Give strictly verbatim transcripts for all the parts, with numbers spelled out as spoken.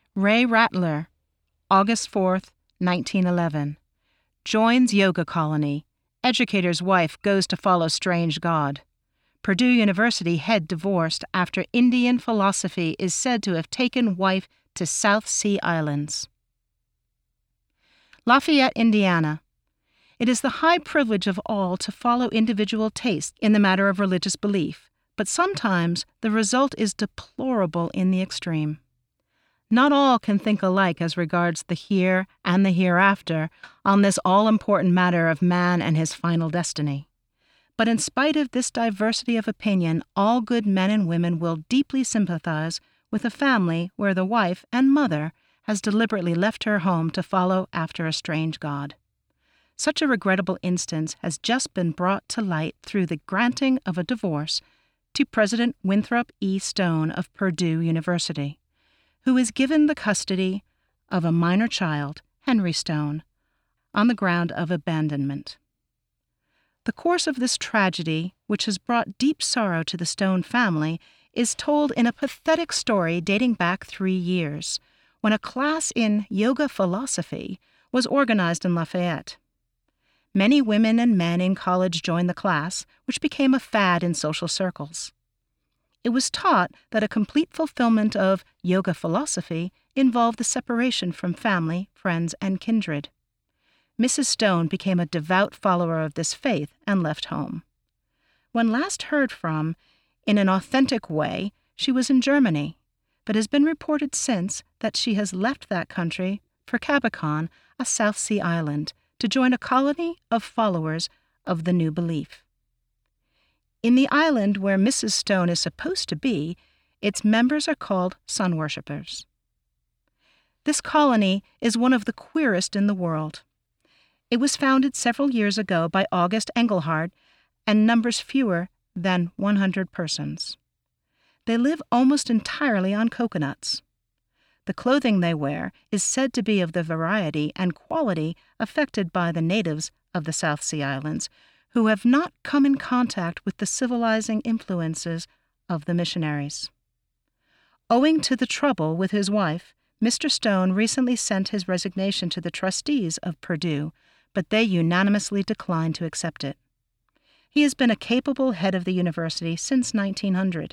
Ray Rattler, August fourth, nineteen eleven. Joins yoga colony. Educator's wife goes to follow strange god. Purdue University head divorced after Indian philosophy is said to have taken wife to South Sea Islands. Lafayette, Indiana. It is the high privilege of all to follow individual taste in the matter of religious belief, but sometimes the result is deplorable in the extreme. Not all can think alike as regards the here and the hereafter on this all-important matter of man and his final destiny. But in spite of this diversity of opinion, all good men and women will deeply sympathize with a family where the wife and mother has deliberately left her home to follow after a strange god. Such a regrettable instance has just been brought to light through the granting of a divorce to President Winthrop E. Stone of Purdue University, who is given the custody of a minor child, Henry Stone, on the ground of abandonment. The course of this tragedy, which has brought deep sorrow to the Stone family, is told in a pathetic story dating back three years, when a class in yoga philosophy was organized in Lafayette. Many women and men in college joined the class, which became a fad in social circles. It was taught that a complete fulfillment of yoga philosophy involved the separation from family, friends, and kindred. Missus Stone became a devout follower of this faith and left home. When last heard from, in an authentic way, she was in Germany, but has been reported since that she has left that country for Cabochon, a South Sea island, to join a colony of followers of the new belief. In the island where Missus Stone is supposed to be, its members are called sun worshippers. This colony is one of the queerest in the world. It was founded several years ago by August Engelhard and numbers fewer than one hundred persons. They live almost entirely on coconuts. The clothing they wear is said to be of the variety and quality affected by the natives of the South Sea Islands, who have not come in contact with the civilizing influences of the missionaries. Owing to the trouble with his wife, Mister Stone recently sent his resignation to the trustees of Purdue, but they unanimously declined to accept it. He has been a capable head of the university since nineteen hundred.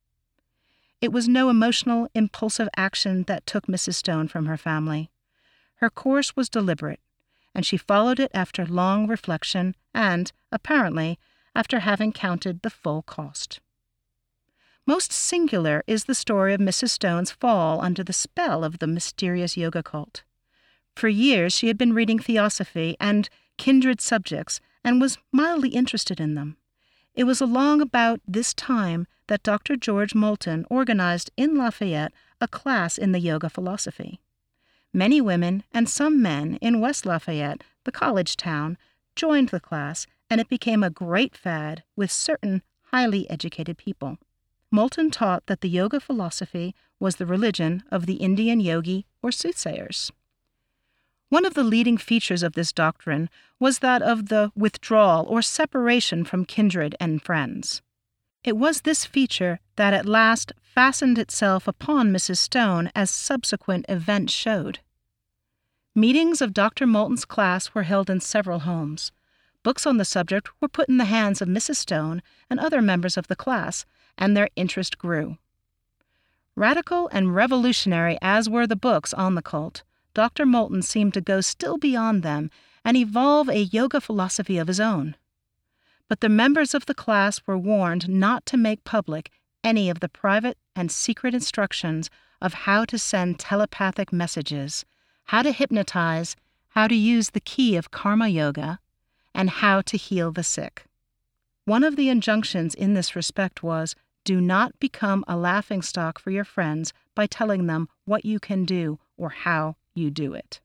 It was no emotional, impulsive action that took Missus Stone from her family. Her course was deliberate, and she followed it after long reflection and, apparently, after having counted the full cost. Most singular is the story of Missus Stone's fall under the spell of the mysterious yoga cult. For years she had been reading theosophy and kindred subjects and was mildly interested in them. It was along about this time that Doctor George Moulton organized in Lafayette a class in the yoga philosophy. Many women and some men in West Lafayette, the college town, joined the class, and it became a great fad with certain highly educated people. Moulton taught that the yoga philosophy was the religion of the Indian yogi or soothsayers. One of the leading features of this doctrine was that of the withdrawal or separation from kindred and friends. It was this feature that at last fastened itself upon Missus Stone, as subsequent events showed. Meetings of Doctor Moulton's class were held in several homes. Books on the subject were put in the hands of Missus Stone and other members of the class, and their interest grew. Radical and revolutionary as were the books on the cult, Doctor Moulton seemed to go still beyond them and evolve a yoga philosophy of his own. But the members of the class were warned not to make public any of the private and secret instructions of how to send telepathic messages, how to hypnotize, how to use the key of karma yoga, and how to heal the sick. One of the injunctions in this respect was, do not become a laughingstock for your friends by telling them what you can do or how you do it.